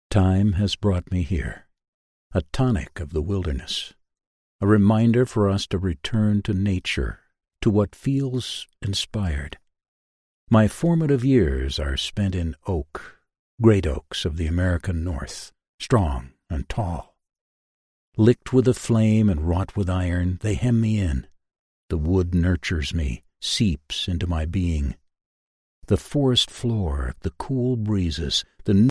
Time has brought me here, a tonic of the wilderness, a reminder for us to return to nature, to what feels inspired. My formative years are spent in oak, great oaks of the American North, strong and tall. Licked with a flame and wrought with iron, they hem me in. The wood nurtures me, seeps into my being. The forest floor, the cool breezes, the